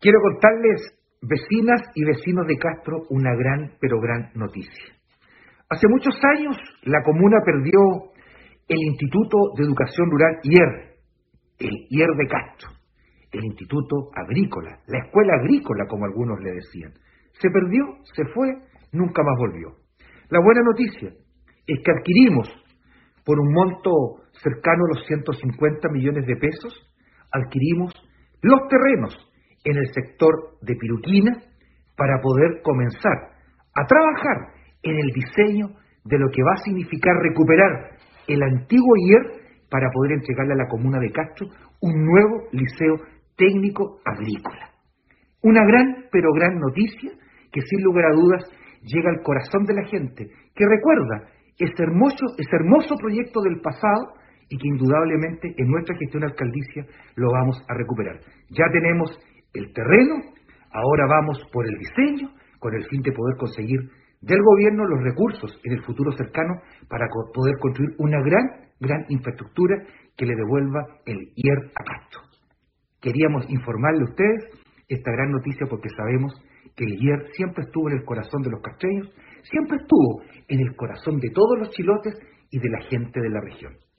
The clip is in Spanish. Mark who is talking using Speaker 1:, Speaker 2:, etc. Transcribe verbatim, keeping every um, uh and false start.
Speaker 1: Quiero contarles, vecinas y vecinos de Castro, una gran, pero gran noticia. Hace muchos años la comuna perdió el Instituto de Educación Rural I E R, el I E R de Castro, el Instituto Agrícola, la Escuela Agrícola, como algunos le decían. Se perdió, se fue, nunca más volvió. La buena noticia es que adquirimos, por un monto cercano a los ciento cincuenta millones de pesos, adquirimos los terrenos en el sector de Piruquina para poder comenzar a trabajar en el diseño de lo que va a significar recuperar el antiguo I E R para poder entregarle a la comuna de Castro un nuevo liceo técnico agrícola. Una gran, pero gran noticia que sin lugar a dudas llega al corazón de la gente, que recuerda ese hermoso, ese hermoso proyecto del pasado y que indudablemente en nuestra gestión alcaldicia lo vamos a recuperar. Ya tenemos el terreno, ahora vamos por el diseño, con el fin de poder conseguir del gobierno los recursos en el futuro cercano para poder construir una gran, gran infraestructura que le devuelva el I E R a Castro. Queríamos informarle a ustedes esta gran noticia porque sabemos que el I E R siempre estuvo en el corazón de los castreños, siempre estuvo en el corazón de todos los chilotes y de la gente de la región.